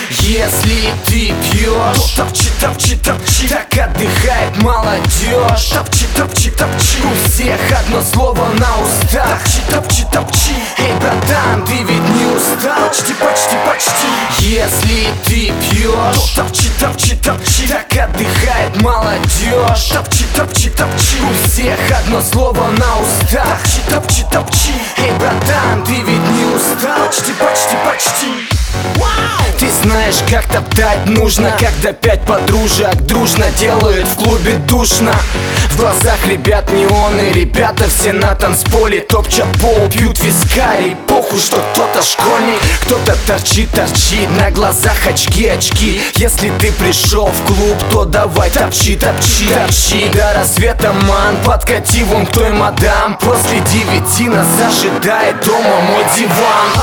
Если ты пьешь, то топчи, топчи, топчи. Так отдыхает молодежь. Топчи, топчи, топчи. У всех одно слово на устах. Топчи, топчи, топчи. Эй, братан, ты ведь не устал? Почти, почти, почти. Если ты пьешь, то топчи, топчи, топчи. Так отдыхает молодежь. Топчи, топчи, топчи. У всех одно слово на устах. Топчи, топчи, топчи. Эй, братан, ты ведь не устал? Почти, почти, почти. Ты знаешь, как топтать нужно, когда 5 подружек дружно делают в клубе душно. В глазах ребят неоны, ребята все на танцполе топчат пол, пьют вискарь. И похуй, что кто-то школьник, кто-то торчит, торчит. На глазах очки, очки. Если ты пришел в клуб, то давай топчи, топчи, топчи. До рассвета, ман, подкати вон к той мадам. После 9 нас ожидает дома мой диван.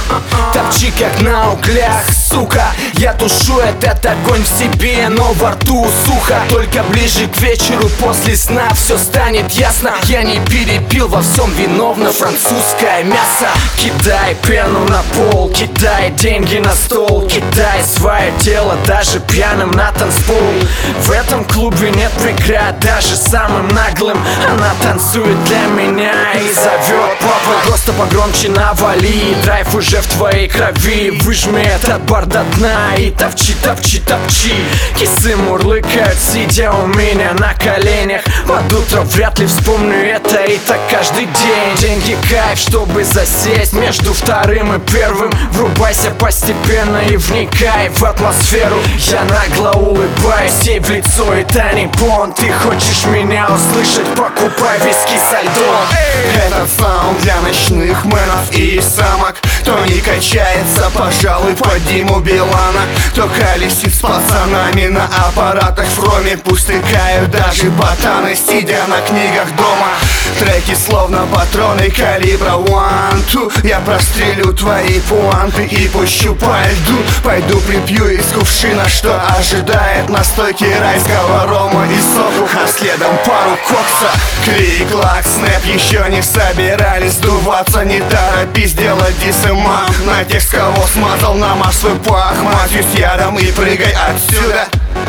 Топчи как на углях, сука. Я тушу этот огонь в себе, но во рту сухо. Только ближе к вечеру после сна все станет ясно. Я не перепил, во всем виновно французское мясо. Кидай пену на пол, кидай деньги на стол. Кидай свое тело даже пьяным на танцпол. В этом клубе нет преград, даже самым наглым. Она танцует для меня и зовет папа. Просто погромче навали, драйв уже в твоей крови. Выжми этот бар до дна и топчи, топчи, топчи. Кисы мурлыкают, сидя у меня на коленях. Под утро вряд ли вспомню это, и так каждый день. Деньги кайф, чтобы засесть между вторым и первым. Врубайся постепенно и вникай в атмосферу. Я нагло улыбаюсь ей в лицо, это не пон. Ты хочешь меня услышать, покупай виски со льдом. Это саунд для ночных мэнов и самок. Кто не качается, пожалуй, под Диму Билана. Кто колесит с пацанами на аппаратах в хроме. Пусть тыкают даже ботаны, сидя на книгах дома. Треки словно патроны калибра 1-2. Я прострелю твои пуанты и пущу по льду. Пойду припью из кувшина, что ожидает на стойке райского рома и соку. А следом пару кокса. Крик, лак, снэп еще не собирались сдуваться. Не торопись делать дисэма на тех, с кого смазал намажь свой пах. Мазью с ядом и прыгай отсюда.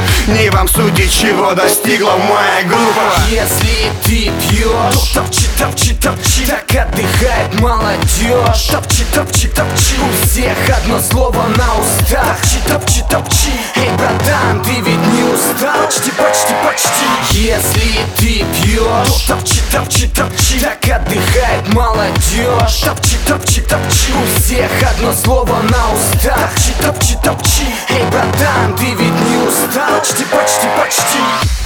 Не вам судить, чего достигла моя группа. Если ты пьешь, то топчи, топчи, топчи. Так отдыхает молодежь. Топчи, топчи, топчи. У всех одно слово на устах. Топчи, топчи, топчи. Эй, братан, ты ведь не устал? Почти, почти, почти. Если ты пьешь, то топчи, топчи, топчи. Так отдыхает молодежь. Топчи, топчи, топчи. У всех одно слово на устах. Топчи, топчи, топчи. Эй, братан, ты ведь не устал? Почти, почти, почти.